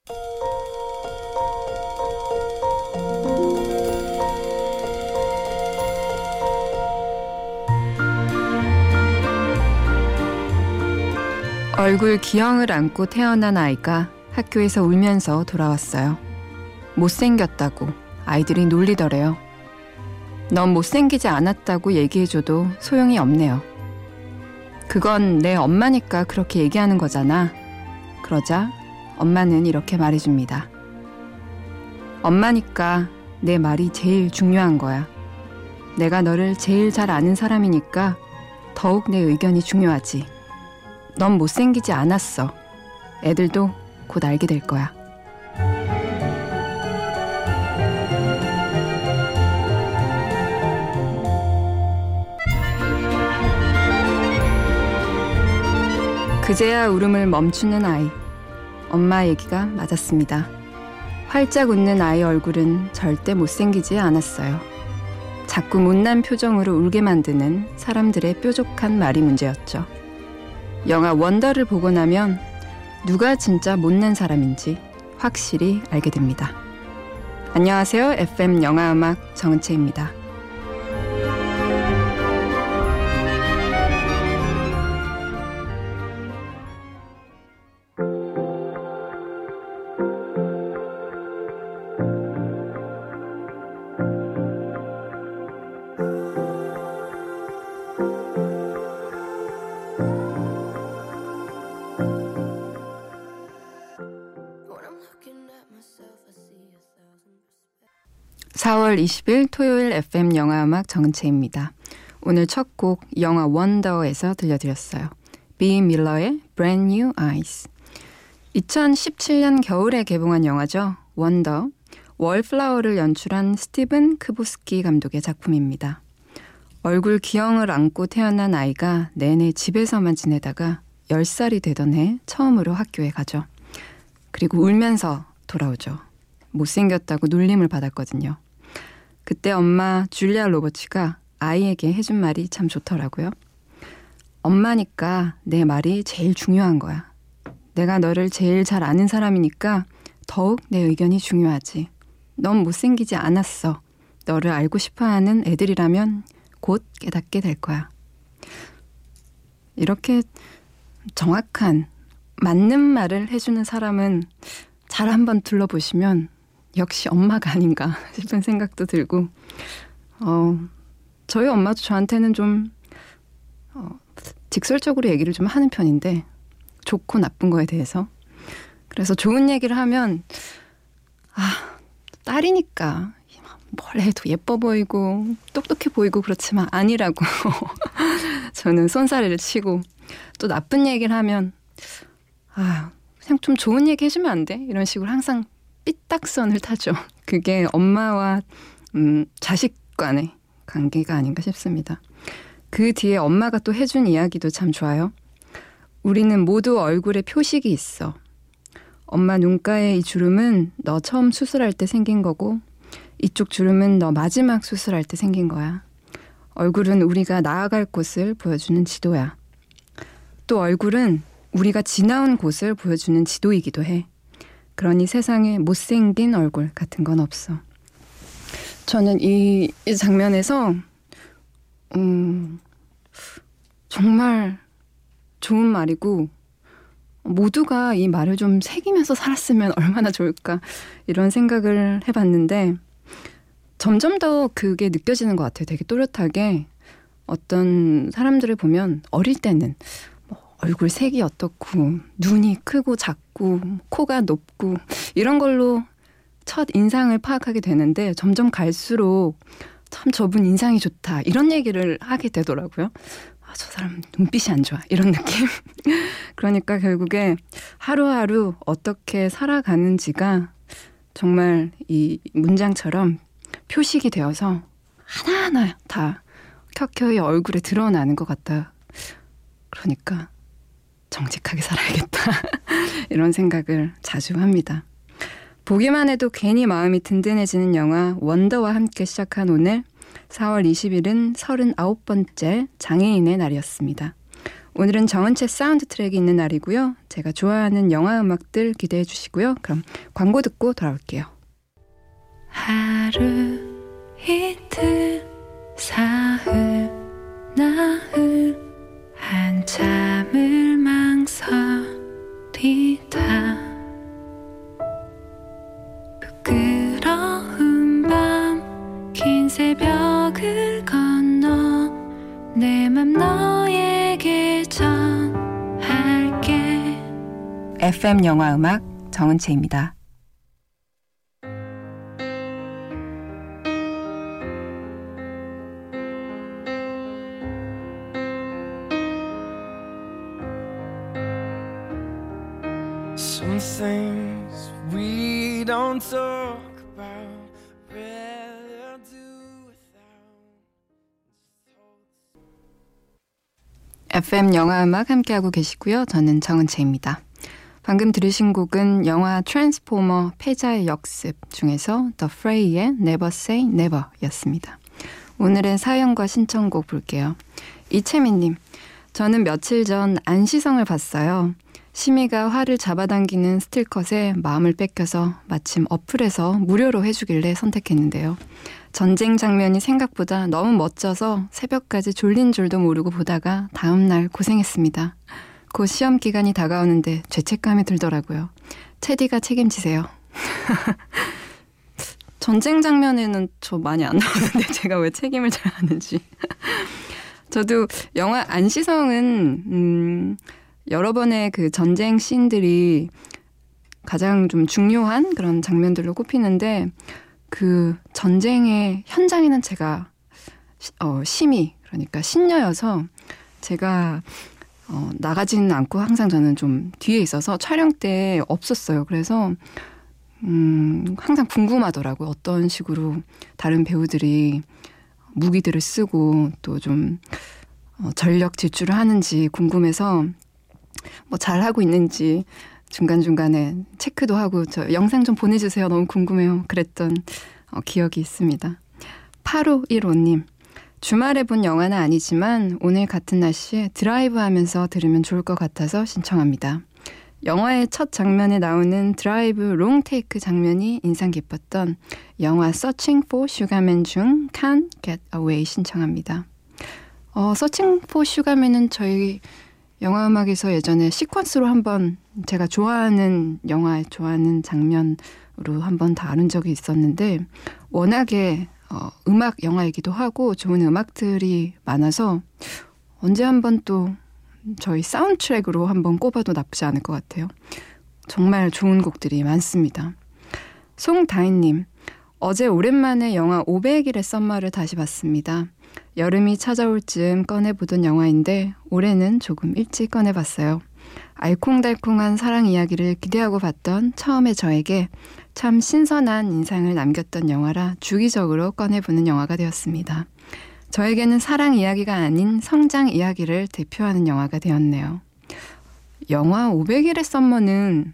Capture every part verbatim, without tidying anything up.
얼굴 기형을 안고 태어난 아이가 학교에서 울면서 돌아왔어요. 못생겼다고 아이들이 놀리더래요. 넌 못생기지 않았다고 얘기해줘도 소용이 없네요. 그건 내 엄마니까 그렇게 얘기하는 거잖아. 그러자 엄마는 이렇게 말해줍니다. 엄마니까 내 말이 제일 중요한 거야. 내가 너를 제일 잘 아는 사람이니까 더욱 내 의견이 중요하지. 넌 못생기지 않았어. 애들도 곧 알게 될 거야. 그제야 울음을 멈추는 아이. 엄마 얘기가 맞았습니다. 활짝 웃는 아이 얼굴은 절대 못생기지 않았어요. 자꾸 못난 표정으로 울게 만드는 사람들의 뾰족한 말이 문제였죠. 영화 원더를 보고 나면 누가 진짜 못난 사람인지 확실히 알게 됩니다. 안녕하세요. 에프엠 영화음악 정은채입니다. 사월 이십일 토요일 에프엠 영화음악 정은채입니다. 오늘 첫 곡 영화 원더에서 들려드렸어요. 비 밀러의 Brand New Eyes. 이천십칠 년 겨울에 개봉한 영화죠. 원더. 월플라워를 연출한 스티븐 크보스키 감독의 작품입니다. 얼굴 기형을 안고 태어난 아이가 내내 집에서만 지내다가 열 살이 되던 해 처음으로 학교에 가죠. 그리고 울면서 돌아오죠. 못생겼다고 놀림을 받았거든요. 그때 엄마 줄리아 로버츠가 아이에게 해준 말이 참 좋더라고요. 엄마니까 내 말이 제일 중요한 거야. 내가 너를 제일 잘 아는 사람이니까 더욱 내 의견이 중요하지. 넌 못생기지 않았어. 너를 알고 싶어하는 애들이라면 곧 깨닫게 될 거야. 이렇게 정확한 맞는 말을 해주는 사람은 잘 한번 둘러보시면 역시 엄마가 아닌가 싶은 생각도 들고 어, 저희 엄마도 저한테는 좀 어, 직설적으로 얘기를 좀 하는 편인데 좋고 나쁜 거에 대해서 그래서 좋은 얘기를 하면 아 딸이니까 뭘 해도 예뻐 보이고 똑똑해 보이고 그렇지만 아니라고 저는 손사래를 치고 또 나쁜 얘기를 하면 아 그냥 좀 좋은 얘기 해주면 안 돼? 이런 식으로 항상 삐딱선을 타죠. 그게 엄마와 음, 자식 간의 관계가 아닌가 싶습니다. 그 뒤에 엄마가 또 해준 이야기도 참 좋아요. 우리는 모두 얼굴에 표식이 있어. 엄마 눈가의 이 주름은 너 처음 수술할 때 생긴 거고 이쪽 주름은 너 마지막 수술할 때 생긴 거야. 얼굴은 우리가 나아갈 곳을 보여주는 지도야. 또 얼굴은 우리가 지나온 곳을 보여주는 지도이기도 해. 그러니 세상에 못생긴 얼굴 같은 건 없어. 저는 이, 이 장면에서 음, 정말 좋은 말이고 모두가 이 말을 좀 새기면서 살았으면 얼마나 좋을까 이런 생각을 해봤는데 점점 더 그게 느껴지는 것 같아요. 되게 또렷하게 어떤 사람들을 보면 어릴 때는 얼굴 색이 어떻고 눈이 크고 작고 코가 높고 이런 걸로 첫 인상을 파악하게 되는데 점점 갈수록 참 저분 인상이 좋다 이런 얘기를 하게 되더라고요. 아, 저 사람 눈빛이 안 좋아 이런 느낌. 그러니까 결국에 하루하루 어떻게 살아가는지가 정말 이 문장처럼 표식이 되어서 하나하나 다 켜켜이 얼굴에 드러나는 것 같다. 그러니까 정직하게 살아야겠다. 이런 생각을 자주 합니다. 보기만 해도 괜히 마음이 든든해지는 영화 원더와 함께 시작한 오늘 사월 이십일은 서른아홉 번째 장애인의 날이었습니다. 오늘은 정은채 사운드 트랙이 있는 날이고요. 제가 좋아하는 영화 음악들 기대해 주시고요. 그럼 광고 듣고 돌아올게요. 하루 이틀 사흘 나흘 한참을 망설이다 부끄러운 밤 긴 새벽을 건너 내 맘 너에게 전할게. 에프엠 영화 음악 정은채입니다. Some things we don't talk about, rather do without. 에프엠 영화 음악 함께하고 계시고요. 저는 정은채입니다. 방금 들으신 곡은 영화 트랜스포머 패자의 역습 중에서 The Fray의 Never Say Never 였습니다. 오늘의 사연과 신청곡 볼게요. 이채민님, 저는 며칠 전 안시성을 봤어요. 심희가 화를 잡아당기는 스틸컷에 마음을 뺏겨서 마침 어플에서 무료로 해주길래 선택했는데요. 전쟁 장면이 생각보다 너무 멋져서 새벽까지 졸린 줄도 모르고 보다가 다음날 고생했습니다. 곧 시험 기간이 다가오는데 죄책감이 들더라고요. 채디가 책임지세요. 전쟁 장면에는 저 많이 안 나오는데 제가 왜 책임을 잘 아는지. 저도 영화 안시성은 음, 여러 번의 그 전쟁 씬들이 가장 좀 중요한 그런 장면들로 꼽히는데 그 전쟁의 현장에는 제가 어, 심의 그러니까 신녀여서 제가 어, 나가지는 않고 항상 저는 좀 뒤에 있어서 촬영 때 없었어요. 그래서 음, 항상 궁금하더라고요. 어떤 식으로 다른 배우들이 무기들을 쓰고 또 좀 어, 전력 질주를 하는지 궁금해서 뭐 잘하고 있는지 중간중간에 체크도 하고 저 영상 좀 보내주세요. 너무 궁금해요. 그랬던 어, 기억이 있습니다. 팔오일오님, 주말에 본 영화는 아니지만 오늘 같은 날씨에 드라이브 하면서 들으면 좋을 것 같아서 신청합니다. 영화의 첫 장면에 나오는 드라이브 롱테이크 장면이 인상 깊었던 영화 Searching for Sugar Man 중 Can't Get Away 신청합니다. 어, Searching for Sugar Man은 저희 영화 음악에서 예전에 시퀀스로 한번 제가 좋아하는 영화 좋아하는 장면으로 한번 다룬 적이 있었는데 워낙에 어, 음악 영화이기도 하고 좋은 음악들이 많아서 언제 한번 또 저희 사운드트랙으로 한번 꼽아도 나쁘지 않을 것 같아요. 정말 좋은 곡들이 많습니다. 송다인님, 어제 오랜만에 영화 오백일의 썸머를 다시 봤습니다. 여름이 찾아올 즈음 꺼내보던 영화인데 올해는 조금 일찍 꺼내봤어요. 알콩달콩한 사랑 이야기를 기대하고 봤던 처음의 저에게 참 신선한 인상을 남겼던 영화라 주기적으로 꺼내보는 영화가 되었습니다. 저에게는 사랑 이야기가 아닌 성장 이야기를 대표하는 영화가 되었네요. 영화 오백일의 썸머는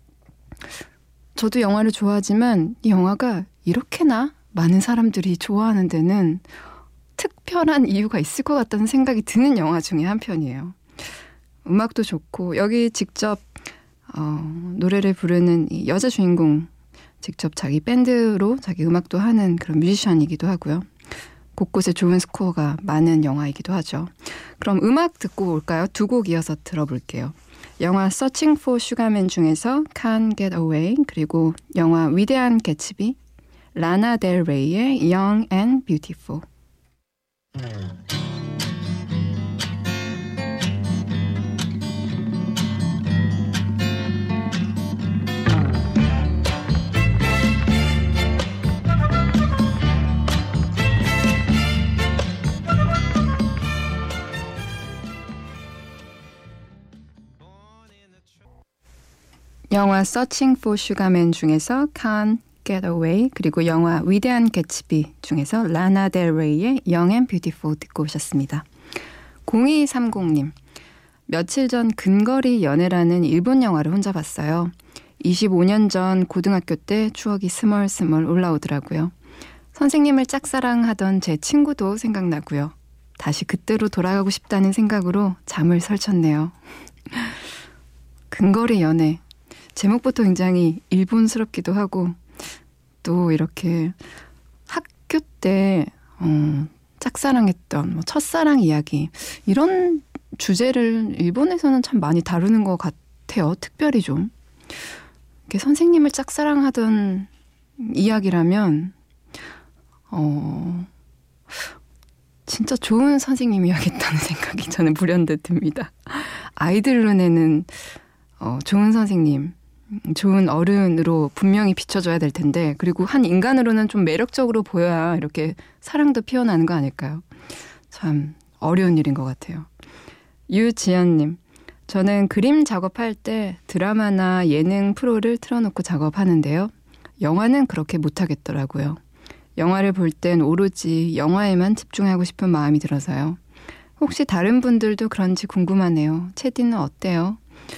저도 영화를 좋아하지만 이 영화가 이렇게나 많은 사람들이 좋아하는 데는 특별한 이유가 있을 것 같다는 생각이 드는 영화 중에 한 편이에요. 음악도 좋고 여기 직접 어, 노래를 부르는 이 여자 주인공 직접 자기 밴드로 자기 음악도 하는 그런 뮤지션이기도 하고요. 곳곳에 좋은 스코어가 많은 영화이기도 하죠. 그럼 음악 듣고 올까요? 두 곡 이어서 들어볼게요. 영화 Searching for Sugar Man 중에서 Can't Get Away, 그리고 영화 위대한 개츠비 라나 델 레이의 Young and Beautiful. 영화 Searching for Sugar Man 중에서 Can't Get Away, 그리고 영화 위대한 개츠비 중에서 라나 델 레이의 Young and Beautiful 듣고 오셨습니다. 공이삼공님, 며칠 전 근거리 연애라는 일본 영화를 혼자 봤어요. 이십오 년 전 고등학교 때 추억이 스멀스멀 올라오더라고요. 선생님을 짝사랑하던 제 친구도 생각나고요. 다시 그때로 돌아가고 싶다는 생각으로 잠을 설쳤네요. 근거리 연애. 제목부터 굉장히 일본스럽기도 하고 또 이렇게 학교 때 어, 짝사랑했던 뭐 첫사랑 이야기 이런 주제를 일본에서는 참 많이 다루는 것 같아요. 특별히 좀. 이렇게 선생님을 짝사랑하던 이야기라면 어, 진짜 좋은 선생님이야겠다는 생각이 저는 불현듯 듭니다. 아이들 눈에는 어, 좋은 선생님, 좋은 어른으로 분명히 비춰줘야 될 텐데 그리고 한 인간으로는 좀 매력적으로 보여야 이렇게 사랑도 피어나는 거 아닐까요? 참 어려운 일인 것 같아요. 유지연님, 저는 그림 작업할 때 드라마나 예능 프로를 틀어놓고 작업하는데요. 영화는 그렇게 못하겠더라고요. 영화를 볼 땐 오로지 영화에만 집중하고 싶은 마음이 들어서요. 혹시 다른 분들도 그런지 궁금하네요. 채디는 어때요?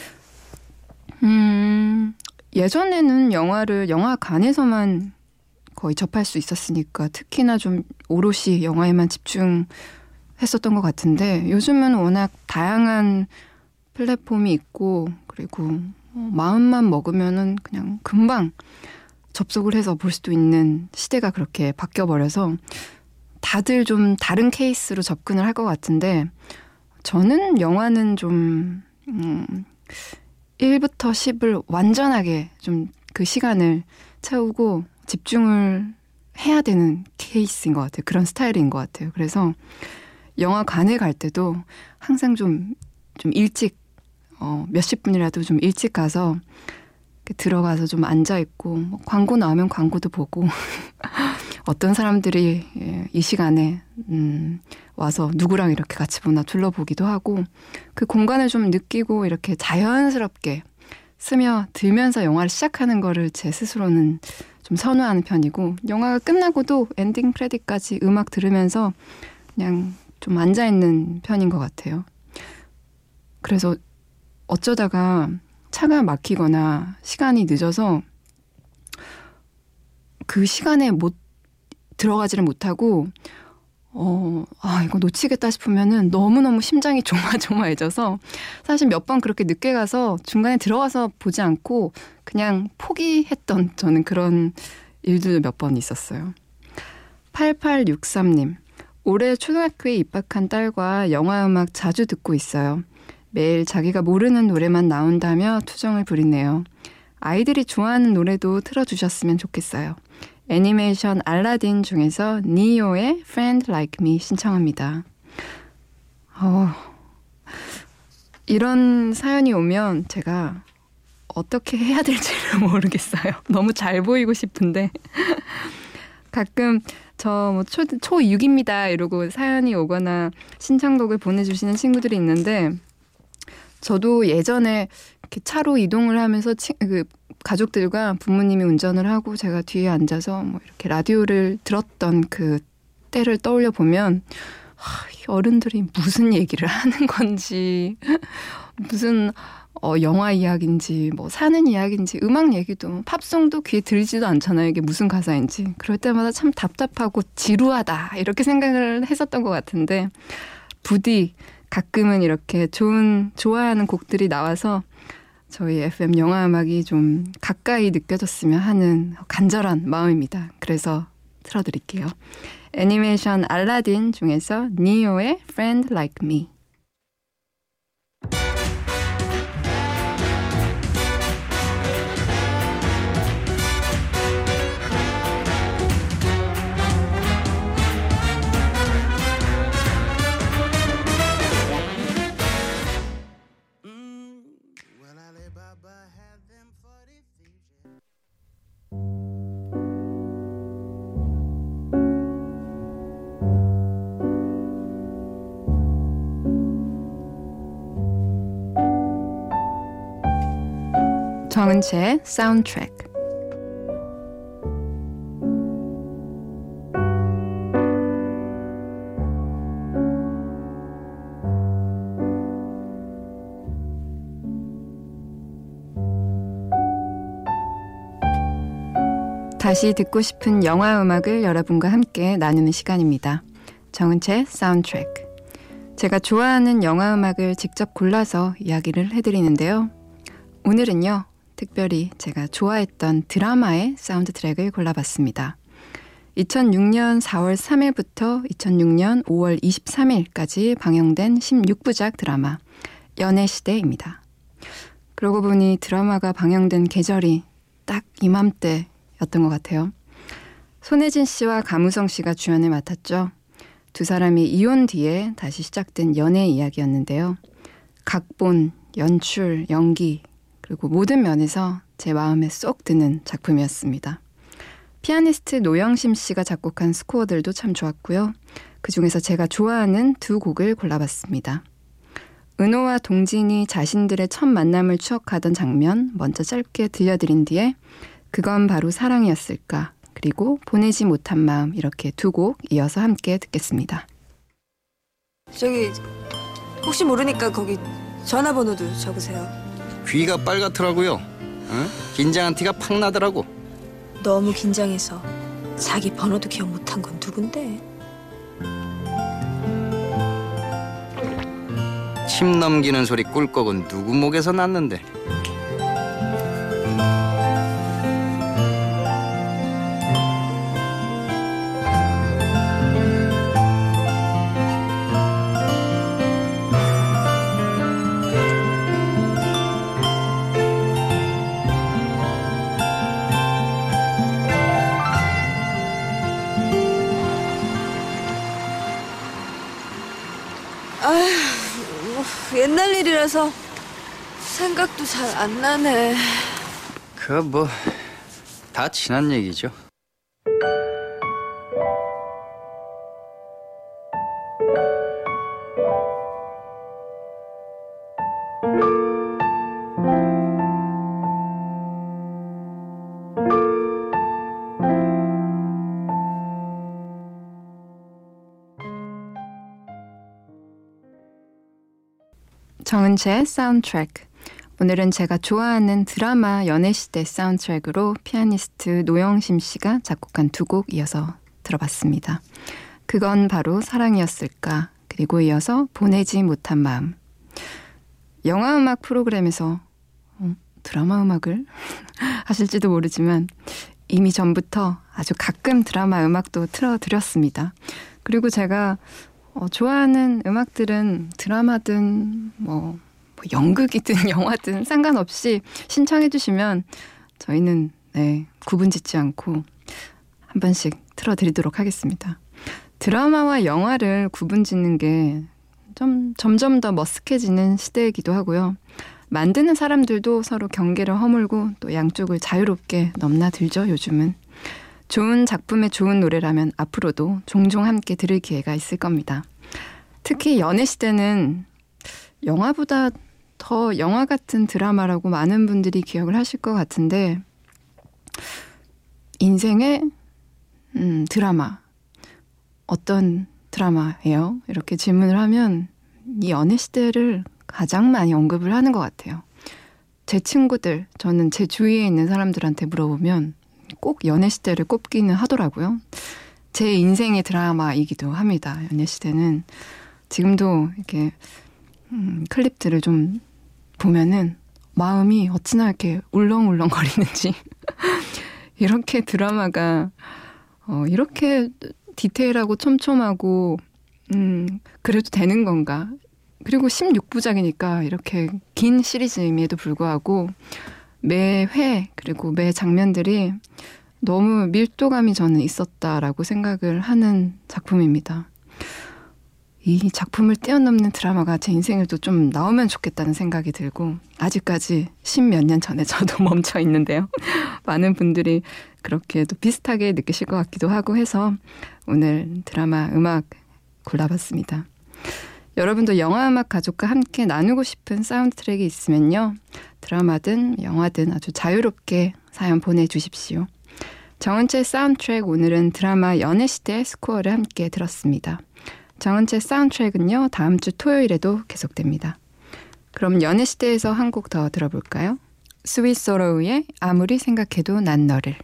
음, 예전에는 영화를 영화관에서만 거의 접할 수 있었으니까 특히나 좀 오롯이 영화에만 집중했었던 것 같은데 요즘은 워낙 다양한 플랫폼이 있고 그리고 마음만 먹으면은 그냥 금방 접속을 해서 볼 수도 있는 시대가 그렇게 바뀌어버려서 다들 좀 다른 케이스로 접근을 할 것 같은데 저는 영화는 좀 음, 일부터 십을 완전하게 좀 그 시간을 채우고 집중을 해야 되는 케이스인 것 같아요. 그런 스타일인 것 같아요. 그래서 영화관에 갈 때도 항상 좀, 좀 일찍 어, 몇십 분이라도 좀 일찍 가서 들어가서 좀 앉아있고 뭐 광고 나오면 광고도 보고 어떤 사람들이 이 시간에 음, 와서 누구랑 이렇게 같이 보나 둘러보기도 하고 그 공간을 좀 느끼고 이렇게 자연스럽게 스며들면서 영화를 시작하는 거를 제 스스로는 좀 선호하는 편이고 영화가 끝나고도 엔딩 크레딧까지 음악 들으면서 그냥 좀 앉아있는 편인 것 같아요. 그래서 어쩌다가 차가 막히거나 시간이 늦어서 그 시간에 못 들어가지를 못하고 어, 아, 이거 놓치겠다 싶으면은 너무너무 심장이 조마조마해져서 사실 몇 번 그렇게 늦게 가서 중간에 들어가서 보지 않고 그냥 포기했던 저는 그런 일도 몇 번 있었어요. 팔팔육삼님, 올해 초등학교에 입학한 딸과 영화음악 자주 듣고 있어요. 매일 자기가 모르는 노래만 나온다며 투정을 부리네요. 아이들이 좋아하는 노래도 틀어주셨으면 좋겠어요. 애니메이션 알라딘 중에서 니오의 Friend Like Me 신청합니다. 어, 이런 사연이 오면 제가 어떻게 해야 될지를 모르겠어요. 너무 잘 보이고 싶은데 가끔 저 뭐 초, 초육입니다 이러고 사연이 오거나 신청곡을 보내주시는 친구들이 있는데 저도 예전에 이렇게 차로 이동을 하면서 치, 그 가족들과 부모님이 운전을 하고 제가 뒤에 앉아서 뭐 이렇게 라디오를 들었던 그 때를 떠올려 보면 하, 어른들이 무슨 얘기를 하는 건지 무슨 어, 영화 이야기인지 뭐 사는 이야기인지 음악 얘기도 팝송도 귀에 들리지도 않잖아요. 이게 무슨 가사인지. 그럴 때마다 참 답답하고 지루하다 이렇게 생각을 했었던 것 같은데 부디 가끔은 이렇게 좋은 좋아하는 곡들이 나와서 저희 에프엠 영화음악이 좀 가까이 느껴졌으면 하는 간절한 마음입니다. 그래서 틀어드릴게요. 애니메이션 알라딘 중에서 니오의 Friend Like Me. 정은채의 사운드트랙. 다시 듣고 싶은 영화 음악을 여러분과 함께 나누는 시간입니다. 정은채의 사운드트랙. 제가 좋아하는 영화 음악을 직접 골라서 이야기를 해드리는데요. 오늘은요, 특별히 제가 좋아했던 드라마의 사운드 트랙을 골라봤습니다. 이천육 년 사월 삼일부터 이천육 년 오월 이십삼일까지 방영된 십육 부작 드라마 연애시대입니다. 그러고 보니 드라마가 방영된 계절이 딱 이맘때였던 것 같아요. 손혜진 씨와 감우성 씨가 주연을 맡았죠. 두 사람이 이혼 뒤에 다시 시작된 연애 이야기였는데요. 각본, 연출, 연기 그리고 모든 면에서 제 마음에 쏙 드는 작품이었습니다. 피아니스트 노영심 씨가 작곡한 스코어들도 참 좋았고요. 그중에서 제가 좋아하는 두 곡을 골라봤습니다. 은호와 동진이 자신들의 첫 만남을 추억하던 장면 먼저 짧게 들려드린 뒤에 그건 바로 사랑이었을까, 그리고 보내지 못한 마음, 이렇게 두 곡 이어서 함께 듣겠습니다. 저기 혹시 모르니까 거기 전화번호도 적으세요. 귀가 빨갛더라고요. 응? 긴장한 티가 팍 나더라고. 너무 긴장해서 자기 번호도 기억 못한 건 누군데? 침 넘기는 소리 꿀꺽은 누구 목에서 났는데. 옛날 일이라서 생각도 잘 안 나네. 그 뭐 다 지난 얘기죠. 정은채의 사운드트랙. 오늘은 제가 좋아하는 드라마 연애시대 사운드트랙으로 피아니스트 노영심 씨가 작곡한 두 곡 이어서 들어봤습니다. 그건 바로 사랑이었을까, 그리고 이어서 보내지 못한 마음. 영화음악 프로그램에서 어, 드라마 음악을 하실지도 모르지만 이미 전부터 아주 가끔 드라마 음악도 틀어드렸습니다. 그리고 제가 어, 좋아하는 음악들은 드라마든 뭐, 뭐 연극이든 영화든 상관없이 신청해 주시면 저희는 네, 구분 짓지 않고 한 번씩 틀어드리도록 하겠습니다. 드라마와 영화를 구분 짓는 게 좀 점점 더 머쓱해지는 시대이기도 하고요. 만드는 사람들도 서로 경계를 허물고 또 양쪽을 자유롭게 넘나들죠, 요즘은. 좋은 작품의 좋은 노래라면 앞으로도 종종 함께 들을 기회가 있을 겁니다. 특히 연애시대는 영화보다 더 영화 같은 드라마라고 많은 분들이 기억을 하실 것 같은데, 인생의 음, 드라마, 어떤 드라마예요? 이렇게 질문을 하면 이 연애시대를 가장 많이 언급을 하는 것 같아요. 제 친구들, 저는 제 주위에 있는 사람들한테 물어보면 꼭 연애시대를 꼽기는 하더라고요. 제 인생의 드라마이기도 합니다. 연애시대는. 지금도 이렇게 음, 클립들을 좀 보면은 마음이 어찌나 이렇게 울렁울렁거리는지 이렇게 드라마가 어, 이렇게 디테일하고 촘촘하고 음, 그래도 되는 건가. 그리고 십육 부작이니까 이렇게 긴 시리즈임에도 불구하고 매 회 그리고 매 장면들이 너무 밀도감이 저는 있었다라고 생각을 하는 작품입니다. 이 작품을 뛰어넘는 드라마가 제 인생에도 좀 나오면 좋겠다는 생각이 들고, 아직까지 십몇 년 전에 저도 멈춰 있는데요. 많은 분들이 그렇게 또 비슷하게 느끼실 것 같기도 하고 해서 오늘 드라마 음악 골라봤습니다. 여러분도 영화음악 가족과 함께 나누고 싶은 사운드 트랙이 있으면요, 드라마든 영화든 아주 자유롭게 사연 보내주십시오. 정은채 사운드 트랙, 오늘은 드라마 연애시대 스코어를 함께 들었습니다. 정은채 사운드 트랙은요, 다음 주 토요일에도 계속됩니다. 그럼 연애시대에서 한 곡 더 들어볼까요? 스윗 소로우의 아무리 생각해도 난 너를.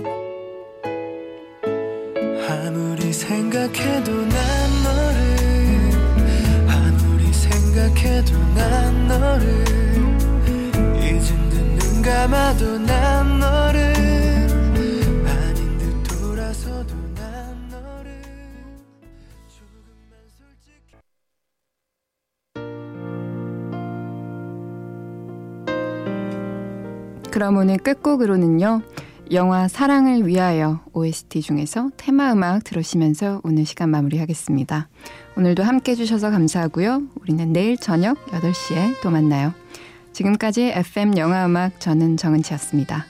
아무리 생각해도 난 너를 생각해도 난 너를 이젠 듯 눈 감아도 난 너를 아닌 듯 돌아서도 난 너를 조금만 솔직히 그럼 오늘 끝곡으로는요. 영화 사랑을 위하여 오에스티 중에서 테마 음악 들으시면서 오늘 시간 마무리하겠습니다. 오늘도 함께 해주셔서 감사하고요. 우리는 내일 저녁 여덟 시에 또 만나요. 지금까지 에프엠 영화음악 저는 정은지였습니다.